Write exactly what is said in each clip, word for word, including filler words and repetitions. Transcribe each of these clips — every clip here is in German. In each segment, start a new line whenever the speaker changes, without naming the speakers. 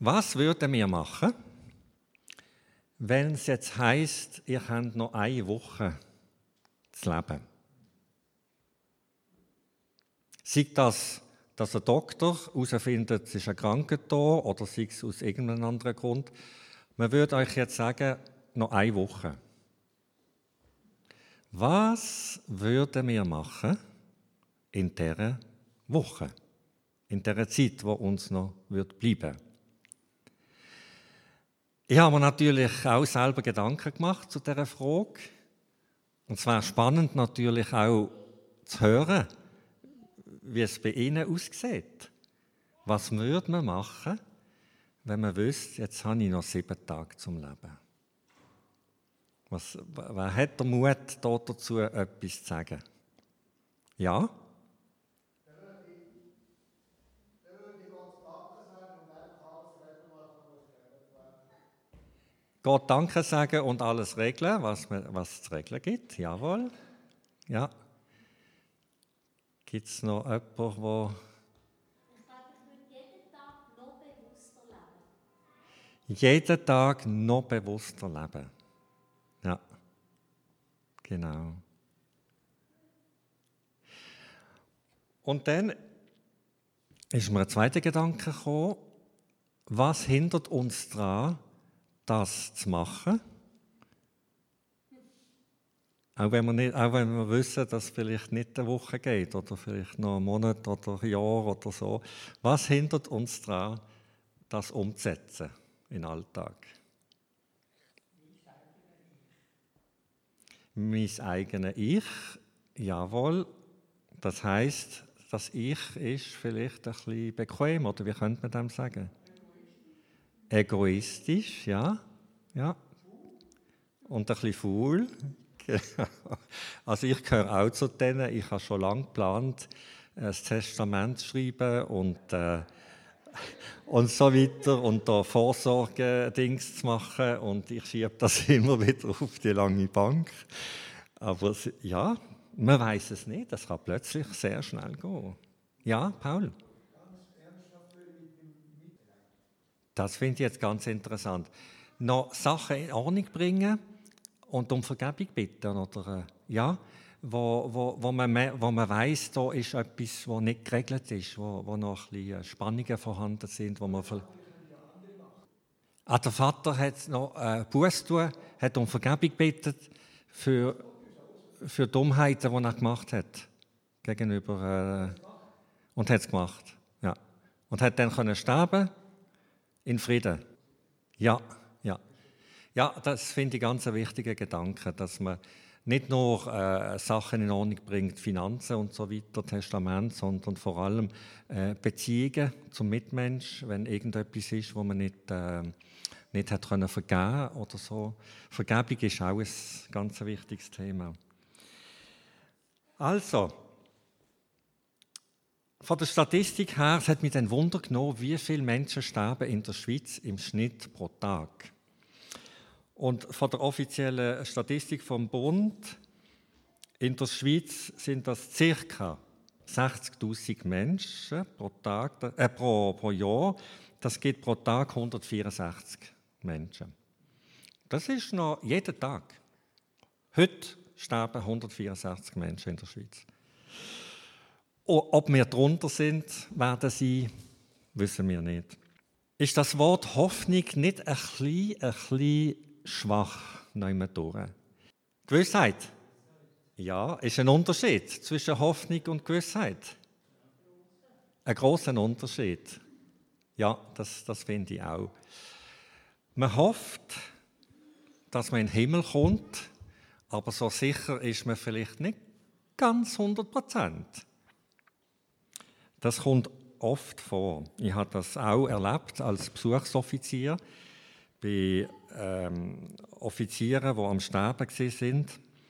Was würden wir machen, wenn es jetzt heisst, ihr habt noch eine Woche zu leben? Sei das, dass ein Doktor herausfindet, es ist eine Krankheit da, oder sei es aus irgendeinem anderen Grund. Man würde euch jetzt sagen, noch eine Woche. Was würden wir machen in dieser Woche, in dieser Zeit, die uns noch bleiben wird? Ich habe mir natürlich auch selber Gedanken gemacht zu dieser Frage. Und es wäre spannend natürlich auch zu hören, wie es bei Ihnen aussieht. Was würde man machen, wenn man wüsste, jetzt habe ich noch sieben Tage zum Leben? Was, wer hat den Mut, dazu etwas zu sagen? Ja?
Dann würde ich, dann würde ich Gott Danke sagen und einfach alles regeln, was muss geregelt werden.
Gott Danke sagen und alles regeln, was, man, was es zu regeln gibt. Jawohl. Ja. Gibt es noch jemanden, der...
Ich glaube, ich würde jeden Tag noch bewusster leben.
Jeden Tag noch bewusster leben. Ja, genau. Und dann ist mir ein zweiter Gedanke gekommen, was hindert uns daran, das zu machen? Auch wenn wir, nicht, auch wenn wir wissen, dass es vielleicht nicht eine Woche geht oder vielleicht noch einen Monat oder ein Jahr oder so. Was hindert uns daran, das umzusetzen in den Alltag? Mein eigenes Ich, jawohl. Das heisst, das Ich ist vielleicht ein bisschen bequem, oder wie könnte man das sagen? Egoistisch, ja. ja. Und ein bisschen faul. Also ich gehöre auch zu denen, ich habe schon lange geplant, ein Testament zu schreiben und, äh, und so weiter und da Vorsorge-Dings zu machen und ich schiebe das immer wieder auf die lange Bank. Aber ja, man weiß es nicht, das kann plötzlich sehr schnell gehen. Ja, Paul? Das finde ich jetzt ganz interessant. Noch Sachen in Ordnung bringen und um Vergebung bitten, oder? Ja, wo, wo, wo man, wo man weiss, da ist etwas, das nicht geregelt ist, wo, wo noch ein bisschen Spannungen vorhanden sind. Wo man ah, der Vater hat noch äh, Buße tun, hat um Vergebung gebeten für, für Dummheiten, die er gemacht hat. Gegenüber, äh, und hat es gemacht. Ja. Und hat dann können sterben in Frieden. Ja, ja. Ja, das finde ich ganz ein wichtiger Gedanke, dass man nicht nur äh, Sachen in Ordnung bringt, Finanzen und so weiter, Testament, sondern vor allem äh, Beziehungen zum Mitmensch, wenn irgendetwas ist, wo man nicht, äh, nicht hat können vergeben oder so. Vergebung ist auch ein ganz wichtiges Thema. Also, von der Statistik her, es hat mich dann Wunder genommen, wie viele Menschen sterben in der Schweiz im Schnitt pro Tag. Und von der offiziellen Statistik vom Bund in der Schweiz sind das ca. sechzigtausend Menschen pro, Tag, äh, pro, pro Jahr. Das gibt pro Tag hundertvierundsechzig Menschen. Das ist noch jeden Tag. Heute sterben hundertvierundsechzig Menschen in der Schweiz. Ob wir drunter sind, werden sie, wissen wir nicht. Ist das Wort Hoffnung nicht ein bisschen, ein bisschen schwach nehmen durch? Gewissheit? Ja, ist ein Unterschied zwischen Hoffnung und Gewissheit. Ein grosser Unterschied. Ja, das, das finde ich auch. Man hofft, dass man in den Himmel kommt, aber so sicher ist man vielleicht nicht ganz hundert Prozent. Das kommt oft vor. Ich habe das auch erlebt als Besuchsoffizier bei ähm, Offizieren, die am Sterben waren.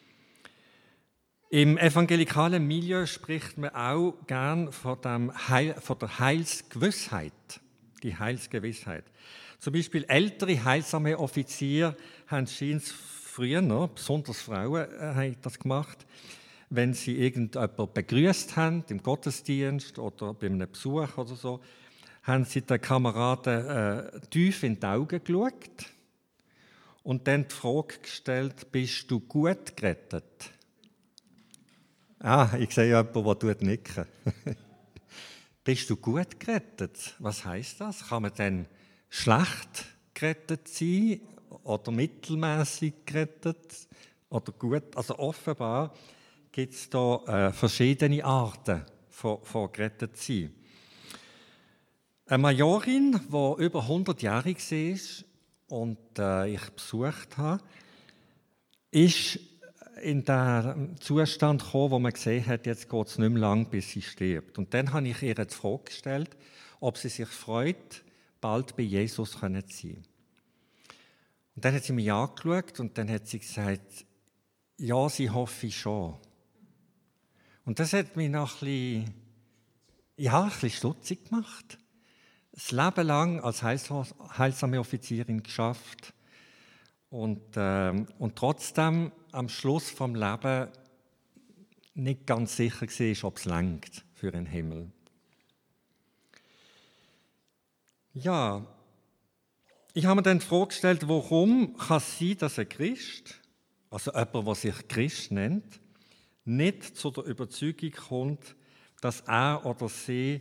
Im evangelikalen Milieu spricht man auch gern von, dem Heil, von der Heilsgewissheit. Die Heilsgewissheit. Zum Beispiel ältere, heilsame Offiziere haben scheint früher noch, besonders Frauen äh, haben das gemacht, wenn sie irgendjemanden begrüßt haben, im Gottesdienst oder bei einem Besuch oder so, haben sie den Kameraden äh, tief in die Augen geschaut und dann die Frage gestellt, bist du gut gerettet? Ah, ich sehe jemanden, der nicken. Bist du gut gerettet? Was heisst das? Kann man dann schlecht gerettet sein oder mittelmäßig gerettet oder gut? Also offenbar gibt es da äh, verschiedene Arten von, von gerettet sein. Eine Majorin, die über hundert Jahre war und äh, ich besucht habe, ist in den Zustand gekommen, wo man gesehen hat, jetzt geht es nicht mehr lang, bis sie stirbt. Und dann habe ich ihr die Frage gestellt, ob sie sich freut, bald bei Jesus zu sein. Und dann hat sie mich angeschaut und dann hat sie gesagt, ja, sie hoffe ich schon. Und das hat mich noch ein bisschen, ja, ein bisschen stutzig gemacht. Das Leben lang als heilsame Offizierin geschafft und, äh, und trotzdem am Schluss vom Leben nicht ganz sicher war, ob es reicht für den Himmel. Ja, ich habe mir dann die Frage gestellt, warum kann es sein, dass ein Christ, also jemand, der sich Christ nennt, nicht zu der Überzeugung kommt, dass er oder sie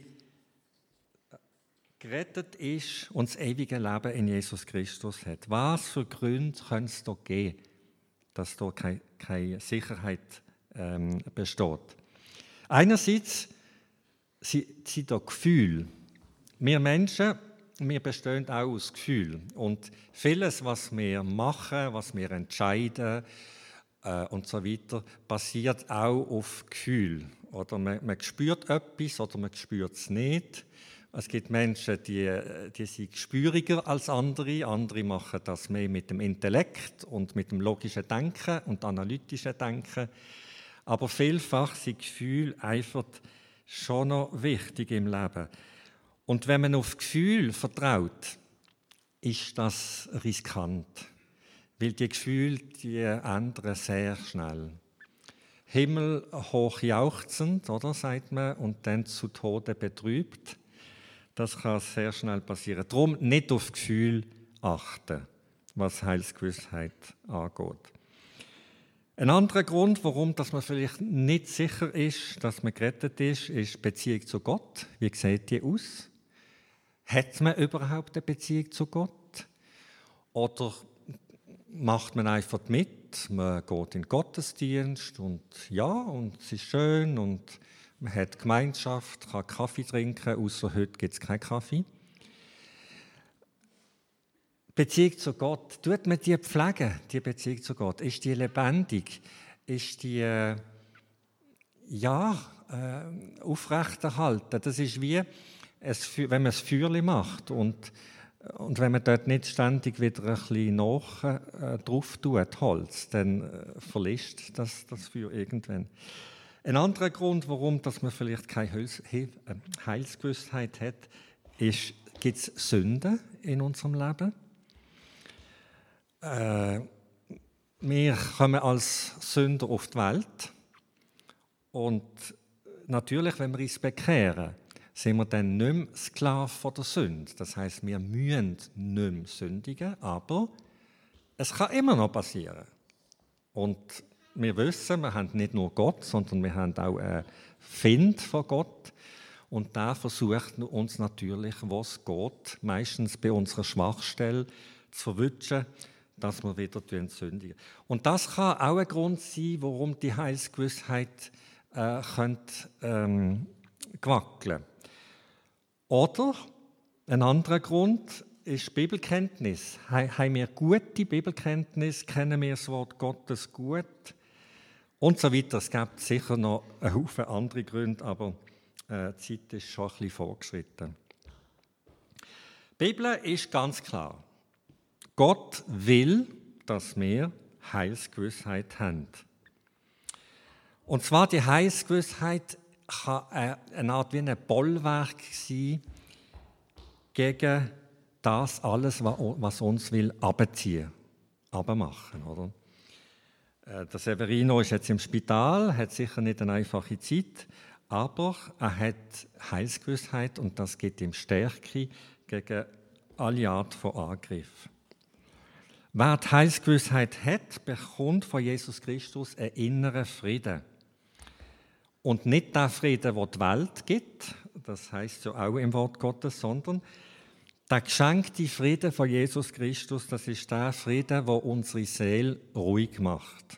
gerettet ist und das ewige Leben in Jesus Christus hat. Was für Gründe können es da geben, dass da keine, keine Sicherheit ähm, besteht? Einerseits sind da Gefühle. Wir Menschen, wir bestehen auch aus Gefühlen. Und vieles, was wir machen, was wir entscheiden äh, und so weiter, basiert auch auf Gefühl. Oder man, man spürt etwas oder man spürt es nicht. Es gibt Menschen, die, die sind gespüriger als andere. Andere machen das mehr mit dem Intellekt und mit dem logischen Denken und analytischen Denken. Aber vielfach sind Gefühle einfach schon noch wichtig im Leben. Und wenn man auf Gefühl vertraut, ist das riskant. Weil die Gefühle, die ändern sehr schnell. Himmel hoch jauchzend, oder, sagt man, und dann zu Tode betrübt. Das kann sehr schnell passieren. Darum nicht auf Gefühl achten, was Heilsgewissheit angeht. Ein anderer Grund, warum dass man vielleicht nicht sicher ist, dass man gerettet ist, ist die Beziehung zu Gott. Wie sieht die aus? Hat man überhaupt eine Beziehung zu Gott? Oder macht man einfach mit? Man geht in den Gottesdienst und ja, und es ist schön und man hat Gemeinschaft, kann Kaffee trinken, außer heute gibt es keinen Kaffee. Beziehung zu Gott, tut man die pflegen, die Beziehung zu Gott? Ist die lebendig? Ist die äh, ja, äh, aufrechterhalten? Das ist wie, es, wenn man ein Feuerchen macht und, und wenn man dort nicht ständig wieder ein bisschen nach äh, drauf tut, Holz, dann äh, verlischt das, das Feuer irgendwann. Ein anderer Grund, warum dass man vielleicht keine Heilsgewissheit hat, ist, gibt es Sünden in unserem Leben? Äh, wir kommen als Sünder auf die Welt und natürlich, wenn wir uns bekehren, sind wir dann nicht mehr Sklave von der Sünde. Das heisst, wir müssen nicht mehr sündigen, aber es kann immer noch passieren. Und wir wissen, wir haben nicht nur Gott, sondern wir haben auch einen Find von Gott. Und der versucht uns natürlich, was geht, meistens bei unserer Schwachstelle zu verwischen, dass wir wieder sündigen. Und das kann auch ein Grund sein, warum die Heilsgewissheit äh, könnte, ähm, wackeln. Oder ein anderer Grund ist Bibelkenntnis. Haben wir gute Bibelkenntnis, kennen wir das Wort Gottes gut und so weiter. Es gibt sicher noch einen Haufen andere Gründe, aber äh, die Zeit ist schon ein bisschen vorgeschritten. Die Bibel ist ganz klar. Gott will, dass wir Heilsgewissheit haben. Und zwar die Heilsgewissheit kann eine Art wie ein Bollwerk sein gegen das alles, was uns will abziehen, abmachen, oder? Der Severino ist jetzt im Spital, hat sicher nicht eine einfache Zeit, aber er hat Heilsgewissheit und das gibt ihm Stärke gegen alle Art von Angriff. Wer die Heilsgewissheit hat, bekommt von Jesus Christus einen inneren Frieden. Und nicht der Frieden, den die Welt gibt, das heißt ja auch im Wort Gottes, sondern der geschenkte Frieden von Jesus Christus, das ist der Frieden, der unsere Seele ruhig macht.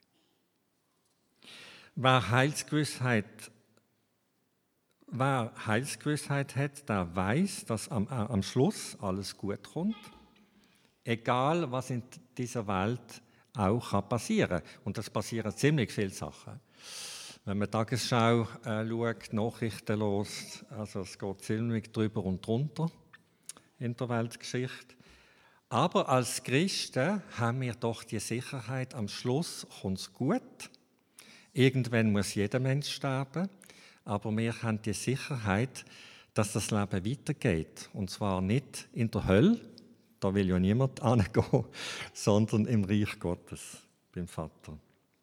Wer Heilsgewissheit, wer Heilsgewissheit hat, der weiß, dass am, äh, am Schluss alles gut kommt. Egal, was in dieser Welt auch passieren kann. Und das passieren ziemlich viele Sachen. Wenn man die Tagesschau äh, schaut, Nachrichten los, also es geht ziemlich drüber und drunter in der Weltgeschichte. Aber als Christen haben wir doch die Sicherheit, am Schluss kommt es gut. Irgendwann muss jeder Mensch sterben, aber wir haben die Sicherheit, dass das Leben weitergeht. Und zwar nicht in der Hölle, da will ja niemand hingehen, sondern im Reich Gottes, beim Vater.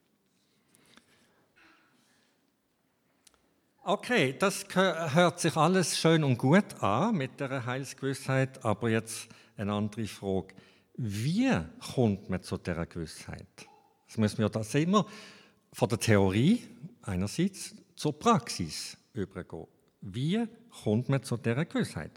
Okay, das hört sich alles schön und gut an mit der Heilsgewissheit, aber jetzt eine andere Frage. Wie kommt man zu dieser Gewissheit? Das müssen wir das immer von der Theorie einerseits zur Praxis übergehen. Wie kommt man zu dieser Gewissheit?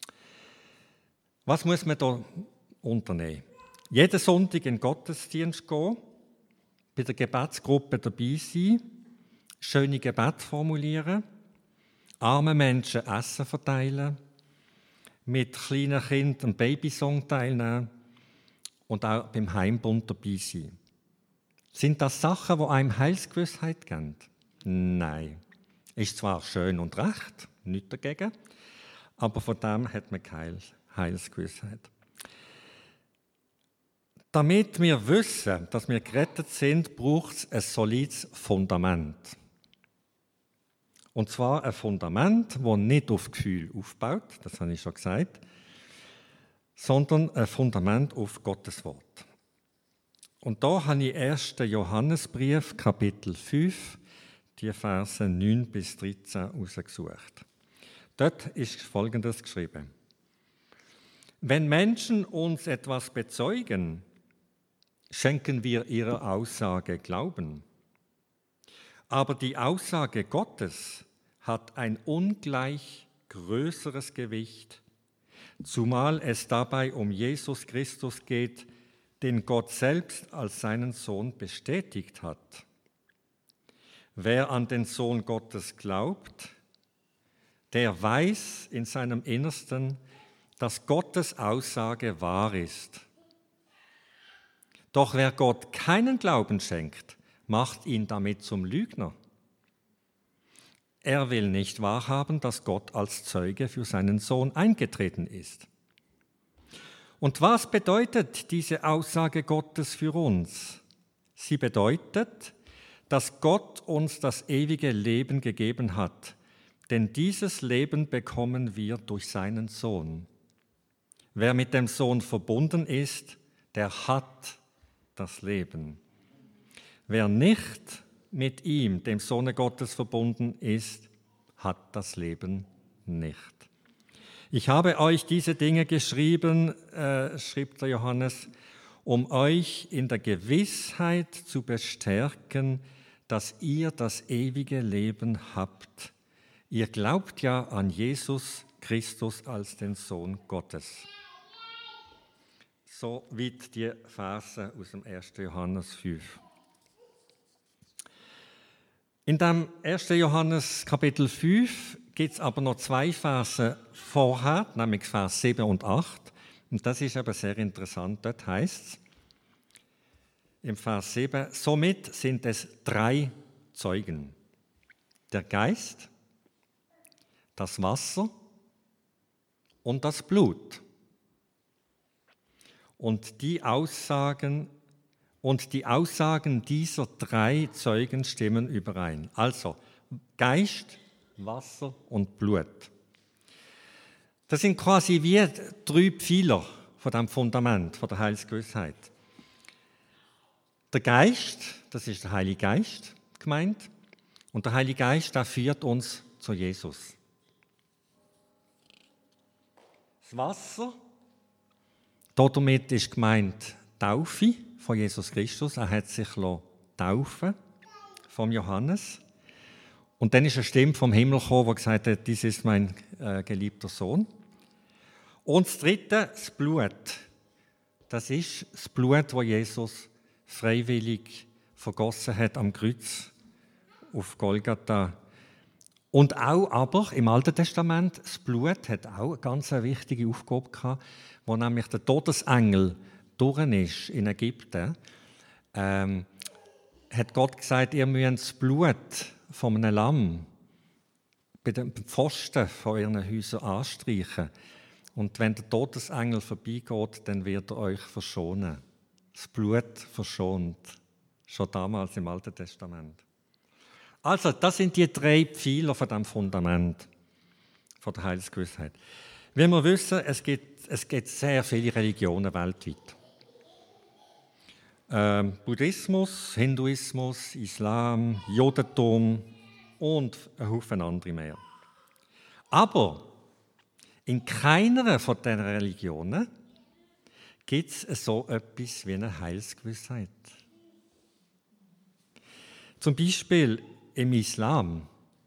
Was muss man da unternehmen? Jeden Sonntag in den Gottesdienst gehen, bei der Gebetsgruppe dabei sein, schöne Gebete formulieren, armen Menschen Essen verteilen, mit kleinen Kindern einen Babysong teilnehmen und auch beim Heimbund dabei sein. Sind das Sachen, die einem Heilsgewissheit geben? Nein. Ist zwar schön und recht, nichts dagegen, aber von dem hat man keine Heilsgewissheit. Damit wir wissen, dass wir gerettet sind, braucht es ein solides Fundament. Und zwar ein Fundament, das nicht auf Gefühl aufbaut, das habe ich schon gesagt, sondern ein Fundament auf Gottes Wort. Und da habe ich ersten Johannesbrief, Kapitel fünf, die Verse neun bis dreizehn herausgesucht. Dort ist Folgendes geschrieben. Wenn Menschen uns etwas bezeugen, schenken wir ihrer Aussage Glauben. Aber die Aussage Gottes hat ein ungleich größeres Gewicht, zumal es dabei um Jesus Christus geht, den Gott selbst als seinen Sohn bestätigt hat. Wer an den Sohn Gottes glaubt, der weiß in seinem Innersten, dass Gottes Aussage wahr ist. Doch wer Gott keinen Glauben schenkt, macht ihn damit zum Lügner. Er will nicht wahrhaben, dass Gott als Zeuge für seinen Sohn eingetreten ist. Und was bedeutet diese Aussage Gottes für uns? Sie bedeutet, dass Gott uns das ewige Leben gegeben hat, denn dieses Leben bekommen wir durch seinen Sohn. Wer mit dem Sohn verbunden ist, der hat das Leben. Wer nicht mit ihm, dem Sohne Gottes, verbunden ist, hat das Leben nicht. Ich habe euch diese Dinge geschrieben, äh, schrieb der Johannes, um euch in der Gewissheit zu bestärken, dass ihr das ewige Leben habt. Ihr glaubt ja an Jesus Christus als den Sohn Gottes. So weit die Verse aus dem ersten Johannes fünf. In dem ersten Johannes Kapitel fünf gibt es aber noch zwei Verse vorher, nämlich Vers sieben und acht. Und das ist aber sehr interessant. Dort heißt es im Vers sieben, somit sind es drei Zeugen. Der Geist, das Wasser und das Blut. Und die Aussagen, und die Aussagen dieser drei Zeugen stimmen überein. Also Geist, Wasser und Blut. Das sind quasi wie drei Pfeiler von dem Fundament, von der Heilsgewissheit. Der Geist, das ist der Heilige Geist gemeint, Und der Heilige Geist, der führt uns zu Jesus. Das Wasser, damit ist gemeint Taufe von Jesus Christus. Er hat sich taufen vom Johannes. Und dann ist eine Stimme vom Himmel gekommen, die gesagt hat, dies ist mein äh, geliebter Sohn. Und das Dritte, das Blut. Das ist das Blut, das Jesus freiwillig vergossen hat am Kreuz auf Golgatha. Und auch aber im Alten Testament, das Blut hat auch eine ganz wichtige Aufgabe gehabt, wo nämlich der Todesengel durch ist in Ägypten, ähm, hat Gott gesagt, ihr müsst das Blut von einem Lamm bei den Pfosten von euren Häusern anstreichen. Und wenn der Todesengel vorbeigeht, dann wird er euch verschonen. Das Blut verschont. Schon damals im Alten Testament. Also, das sind die drei Pfeiler von dem Fundament von der Heilsgewissheit. Wie wir wissen, es gibt, es gibt sehr viele Religionen weltweit. Ähm, Buddhismus, Hinduismus, Islam, Judentum und ein Haufen andere mehr. Aber in keiner von diesen Religionen gibt es so etwas wie eine Heilsgewissheit. Zum Beispiel im Islam,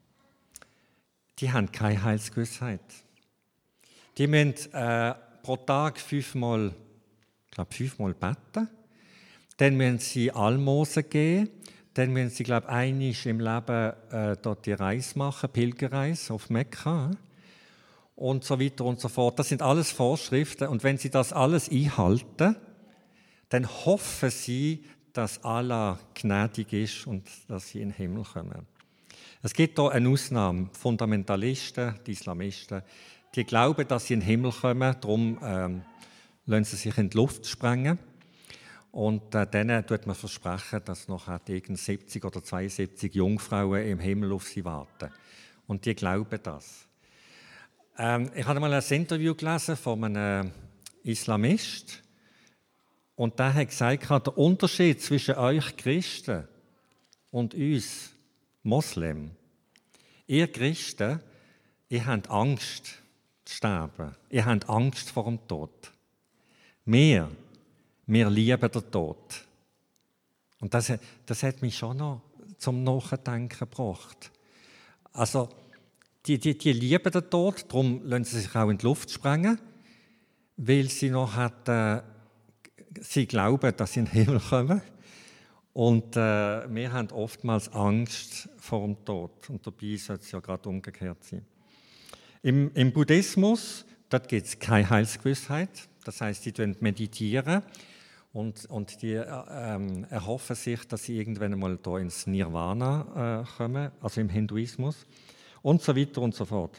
die haben keine Heilsgewissheit. Die müssen äh, pro Tag fünfmal, ich glaube fünfmal beten. Dann müssen sie Almosen geben. Dann müssen sie, glaube ich, einmal im Leben äh, dort die Reise machen, Pilgerreise auf Mekka. Und so weiter und so fort. Das sind alles Vorschriften. Und wenn sie das alles einhalten, dann hoffen sie, dass Allah gnädig ist und dass sie in den Himmel kommen. Es gibt hier eine Ausnahme. Fundamentalisten, die Islamisten, die glauben, dass sie in den Himmel kommen, darum ähm, lassen sie sich in die Luft sprengen. Und äh, denen tut man versprechen, dass noch siebzig oder zweiundsiebzig Jungfrauen im Himmel auf sie warten. Und die glauben das. Ähm, ich habe mal ein Interview gelesen von einem Islamist. Und der hat gesagt, der Unterschied zwischen euch Christen und uns Moslems. Ihr Christen, ihr habt Angst zu sterben. Ihr habt Angst vor dem Tod. Wir, wir lieben den Tod. Und das, das hat mich schon noch zum Nachdenken gebracht. Also, die, die, die lieben den Tod, darum lassen sie sich auch in die Luft sprengen, weil sie noch hat, äh, sie glauben, dass sie in den Himmel kommen. Und äh, wir haben oftmals Angst vor dem Tod. Und dabei sollte es ja gerade umgekehrt sein. Im, im Buddhismus gibt es keine Heilsgewissheit. Das heisst, sie meditieren und, und die äh, erhoffen sich, dass sie irgendwann einmal da ins Nirvana äh, kommen, also im Hinduismus und so weiter und so fort.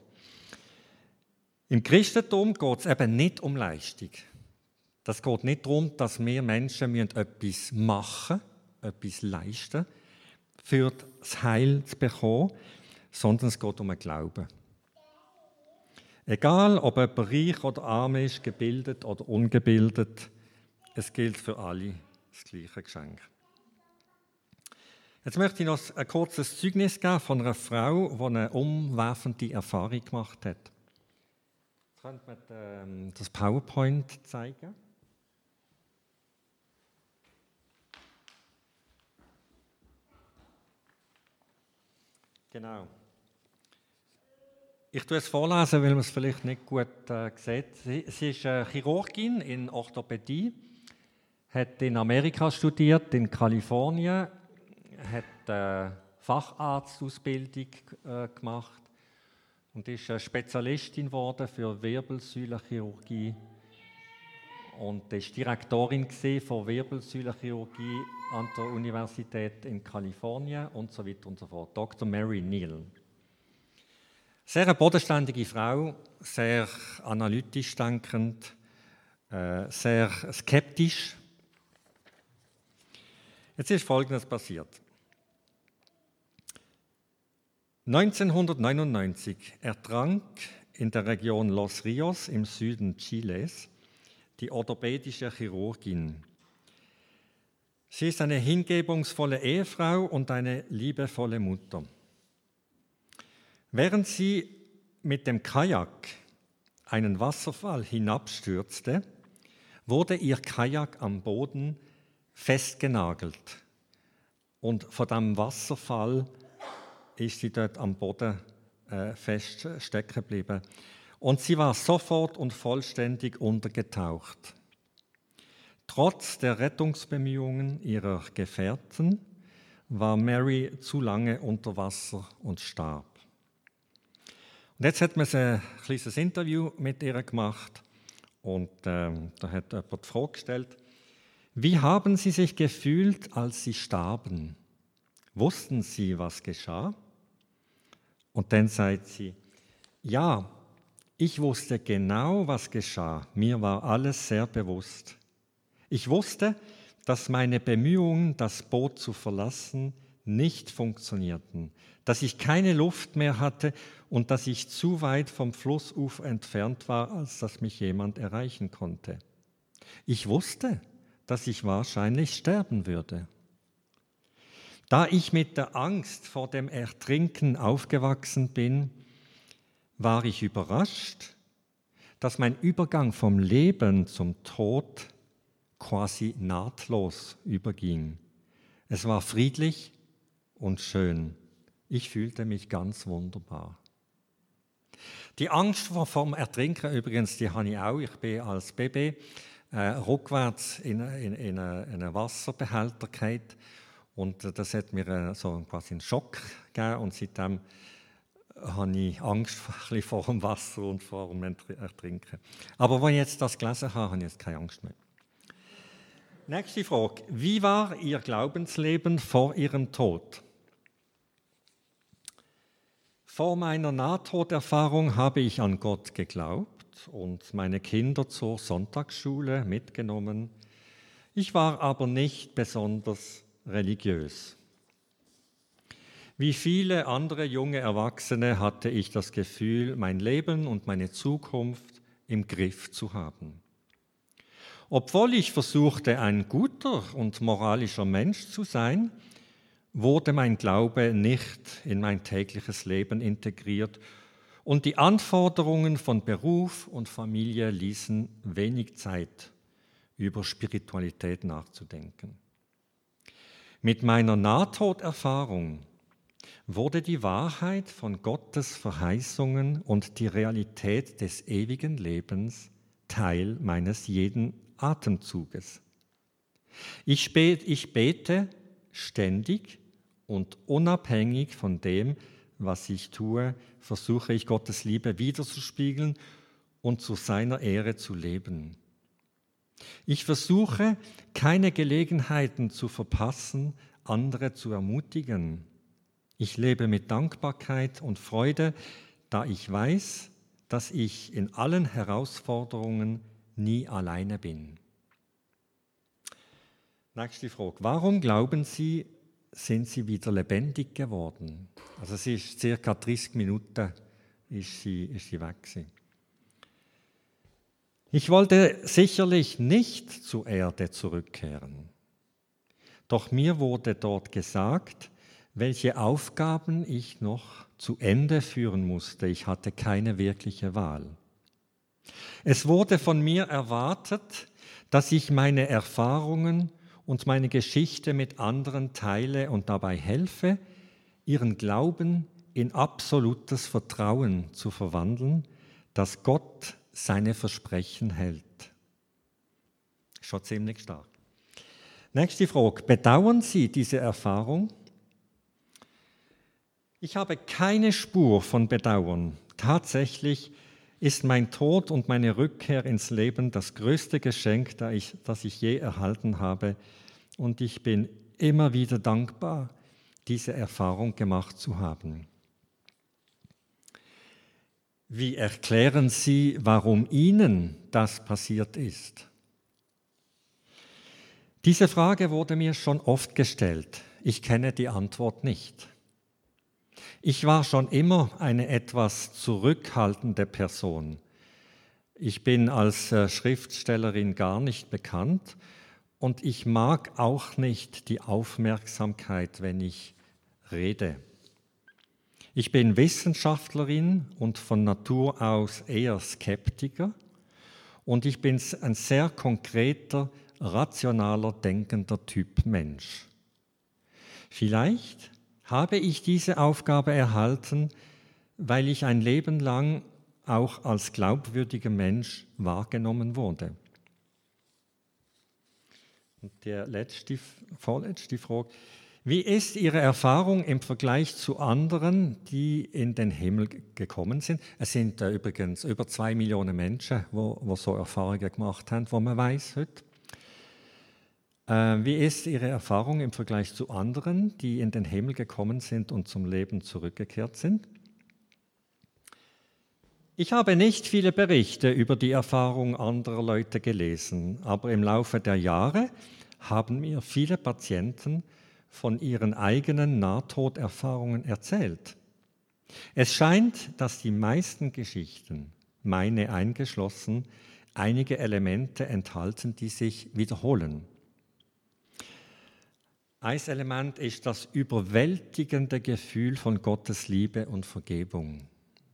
Im Christentum geht es eben nicht um Leistung. Das geht nicht darum, dass wir Menschen etwas machen müssen, etwas leisten, für das Heil zu bekommen, sondern es geht um den Glauben. Egal, ob jemand reich oder arm ist, gebildet oder ungebildet, es gilt für alle das gleiche Geschenk. Jetzt möchte ich noch ein kurzes Zeugnis geben von einer Frau, die eine umwerfende Erfahrung gemacht hat. Könnte man das PowerPoint zeigen? Genau. Ich tue es vorlesen, weil man es vielleicht nicht gut äh, sieht. Sie, sie ist äh, Chirurgin in Orthopädie, hat in Amerika studiert, in Kalifornien, hat äh, Facharztausbildung äh, gemacht und ist äh, Spezialistin geworden für Wirbelsäulenchirurgie und ist Direktorin von Wirbelsäulenchirurgie an der Universität in Kalifornien und so weiter und so fort. Doktor Mary Neal. Sehr eine bodenständige Frau, sehr analytisch denkend, äh, sehr skeptisch. Jetzt ist Folgendes passiert. neunzehnhundertneunundneunzig ertrank in der Region Los Rios im Süden Chiles die orthopädische Chirurgin. Sie ist eine hingebungsvolle Ehefrau und eine liebevolle Mutter. Während sie mit dem Kajak einen Wasserfall hinabstürzte, wurde ihr Kajak am Boden festgenagelt. Und von dem Wasserfall ist sie dort am Boden äh, fest stecken geblieben. Und sie war sofort und vollständig untergetaucht. Trotz der Rettungsbemühungen ihrer Gefährten war Mary zu lange unter Wasser und starb. Und jetzt hat man ein kleines Interview mit ihr gemacht und ähm, da hat jemand die Frage gestellt: Wie haben Sie sich gefühlt, als Sie starben? Wussten Sie, was geschah? Und dann sagt sie: Ja, ich wusste genau, was geschah. Mir war alles sehr bewusst. Ich wusste, dass meine Bemühungen, das Boot zu verlassen, nicht funktionierten, dass ich keine Luft mehr hatte und dass ich zu weit vom Flussufer entfernt war, als dass mich jemand erreichen konnte. Ich wusste, dass ich wahrscheinlich sterben würde. Da ich mit der Angst vor dem Ertrinken aufgewachsen bin, war ich überrascht, dass mein Übergang vom Leben zum Tod quasi nahtlos überging. Es war friedlich und schön. Ich fühlte mich ganz wunderbar. Die Angst vor dem Ertrinken übrigens, die habe ich auch. Ich bin als Baby äh, rückwärts in, in, in, eine, in einen Wasserbehälter gefallen und das hat mir äh, so quasi einen Schock gegeben und seitdem habe ich Angst vor dem Wasser und vor dem Ertrinken. Aber wenn ich jetzt das gelesen habe, habe ich jetzt keine Angst mehr. Nächste Frage. Wie war Ihr Glaubensleben vor Ihrem Tod? Vor meiner Nahtoderfahrung habe ich an Gott geglaubt und meine Kinder zur Sonntagsschule mitgenommen. Ich war aber nicht besonders religiös. Wie viele andere junge Erwachsene hatte ich das Gefühl, mein Leben und meine Zukunft im Griff zu haben. Obwohl ich versuchte, ein guter und moralischer Mensch zu sein, wurde mein Glaube nicht in mein tägliches Leben integriert und die Anforderungen von Beruf und Familie ließen wenig Zeit, über Spiritualität nachzudenken. Mit meiner Nahtoderfahrung wurde die Wahrheit von Gottes Verheißungen und die Realität des ewigen Lebens Teil meines jeden Atemzuges. Ich bete ständig und unabhängig von dem, was ich tue, versuche ich Gottes Liebe widerzuspiegeln und zu seiner Ehre zu leben. Ich versuche, keine Gelegenheiten zu verpassen, andere zu ermutigen. Ich lebe mit Dankbarkeit und Freude, da ich weiß, dass ich in allen Herausforderungen nie alleine bin. Nächste Frage. Warum glauben Sie, sind Sie wieder lebendig geworden? Also sie ist circa dreißig Minuten ist sie, ist sie weg gewesen. Ich wollte sicherlich nicht zur Erde zurückkehren. Doch mir wurde dort gesagt, welche Aufgaben ich noch zu Ende führen musste. Ich hatte keine wirkliche Wahl. Es wurde von mir erwartet, dass ich meine Erfahrungen und meine Geschichte mit anderen teile und dabei helfe, ihren Glauben in absolutes Vertrauen zu verwandeln, dass Gott seine Versprechen hält. Schon ziemlich stark. Nächste Frage. Bedauern Sie diese Erfahrung? Ich habe keine Spur von Bedauern. Tatsächlich ist mein Tod und meine Rückkehr ins Leben das größte Geschenk, das ich, das ich je erhalten habe. Und ich bin immer wieder dankbar, diese Erfahrung gemacht zu haben. Wie erklären Sie, warum Ihnen das passiert ist? Diese Frage wurde mir schon oft gestellt. Ich kenne die Antwort nicht. Ich war schon immer eine etwas zurückhaltende Person. Ich bin als Schriftstellerin gar nicht bekannt und ich mag auch nicht die Aufmerksamkeit, wenn ich rede. Ich bin Wissenschaftlerin und von Natur aus eher Skeptiker. Und ich bin ein sehr konkreter, rationaler, denkender Typ Mensch. Vielleicht habe ich diese Aufgabe erhalten, weil ich ein Leben lang auch als glaubwürdiger Mensch wahrgenommen wurde. Und die letzte, vorletzte Frage. Wie ist Ihre Erfahrung im Vergleich zu anderen, die in den Himmel gekommen sind? Es sind äh, übrigens über zwei Millionen Menschen, die so Erfahrungen gemacht haben, wo man weiß heute. Äh, wie ist Ihre Erfahrung im Vergleich zu anderen, die in den Himmel gekommen sind und zum Leben zurückgekehrt sind? Ich habe nicht viele Berichte über die Erfahrung anderer Leute gelesen, aber im Laufe der Jahre haben mir viele Patienten von ihren eigenen Nahtoderfahrungen erzählt. Es scheint, dass die meisten Geschichten, meine eingeschlossen, einige Elemente enthalten, die sich wiederholen. Ein Element ist das überwältigende Gefühl von Gottes Liebe und Vergebung.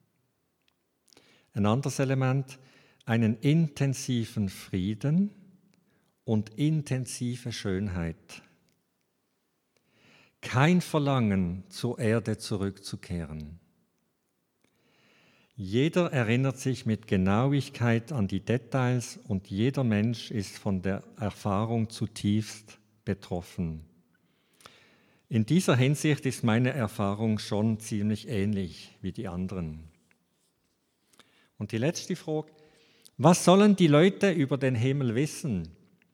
Ein anderes Element, einen intensiven Frieden und intensive Schönheit. Kein Verlangen, zur Erde zurückzukehren. Jeder erinnert sich mit Genauigkeit an die Details und jeder Mensch ist von der Erfahrung zutiefst betroffen. In dieser Hinsicht ist meine Erfahrung schon ziemlich ähnlich wie die anderen. Und die letzte Frage, was sollen die Leute über den Himmel wissen?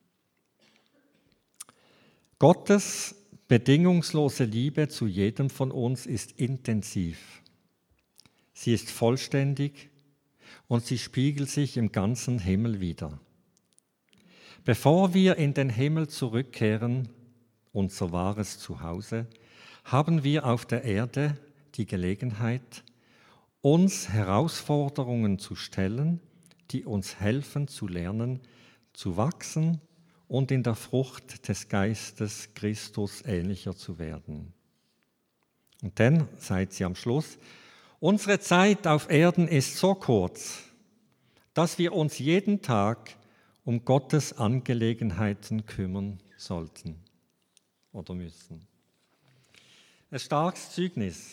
Gottes bedingungslose Liebe zu jedem von uns ist intensiv. Sie ist vollständig und sie spiegelt sich im ganzen Himmel wider. Bevor wir in den Himmel zurückkehren, unser wahres Zuhause, haben wir auf der Erde die Gelegenheit, uns Herausforderungen zu stellen, die uns helfen zu lernen, zu wachsen und in der Frucht des Geistes Christus ähnlicher zu werden. Und dann, seid sie am Schluss, unsere Zeit auf Erden ist so kurz, dass wir uns jeden Tag um Gottes Angelegenheiten kümmern sollten oder müssen. Ein starkes Zeugnis.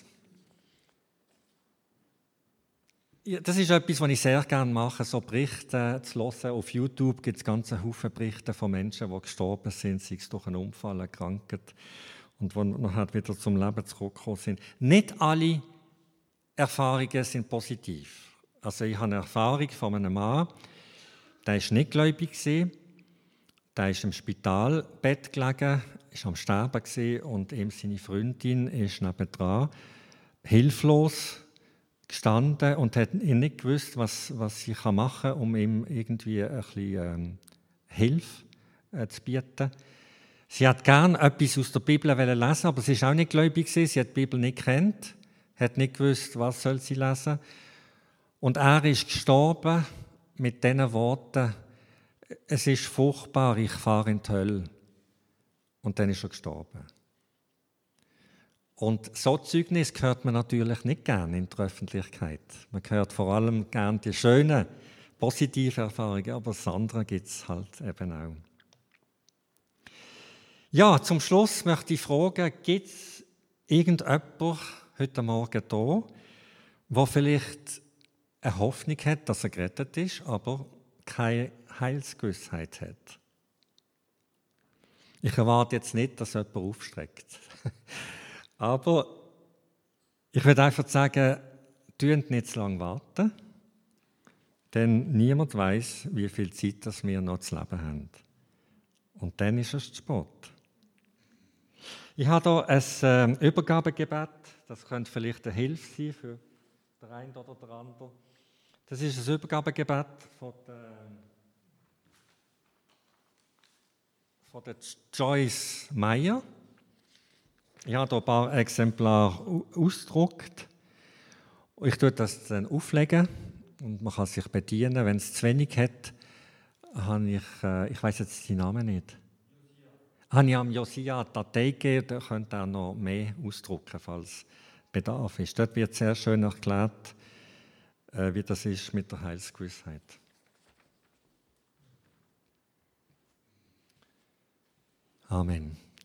Das ist etwas, was ich sehr gerne mache, so Berichte zu hören. Auf YouTube gibt es ganze Haufen Berichte von Menschen, die gestorben sind, sei es durch einen Unfall, eine Krankheit und die nachher wieder zum Leben zurückgekommen sind. Nicht alle Erfahrungen sind positiv. Also ich habe eine Erfahrung von einem Mann, der war nicht gläubig, der ist im Spitalbett gelegen, ist am Sterben und ihm seine Freundin ist nebendran, hilflos gestanden und hat nicht gewusst, was, was sie machen kann, um ihm irgendwie ein bisschen ähm, Hilfe äh, zu bieten. Sie hat gerne etwas aus der Bibel lesen, aber sie war auch nicht gläubig, sie hat die Bibel nicht gekannt, hat nicht gewusst, was soll sie lesen. Und er ist gestorben mit diesen Worten, es ist furchtbar, ich fahre in die Hölle. Und dann ist er gestorben. Und so Zeugnis hört man natürlich nicht gerne in der Öffentlichkeit. Man hört vor allem gerne die schönen, positiven Erfahrungen, aber das andere gibt es halt eben auch. Ja, zum Schluss möchte ich fragen, gibt es irgendjemand heute Morgen hier, der vielleicht eine Hoffnung hat, dass er gerettet ist, aber keine Heilsgewissheit hat? Ich erwarte jetzt nicht, dass jemand aufstreckt. Aber ich würde einfach sagen, tut nicht zu lange warten, denn niemand weiß, wie viel Zeit das wir noch zu leben haben. Und dann ist es zu spät. Ich habe hier ein äh, Übergabegebet, das könnte vielleicht eine Hilfe sein für den einen oder den anderen. Das ist ein Übergabegebet von der, von der Joyce Meyer. Ich habe hier ein paar Exemplare ausgedruckt. Ich tue das dann auflegen und man kann sich bedienen. Wenn es zu wenig hat, habe ich, äh, ich weiss jetzt die Namen nicht. Habe ich am Josia die Datei gegeben, da könnt ihr noch mehr ausdrucken, falls Bedarf ist. Dort wird sehr schön erklärt, äh, wie das ist mit der Heilsgewissheit. Amen.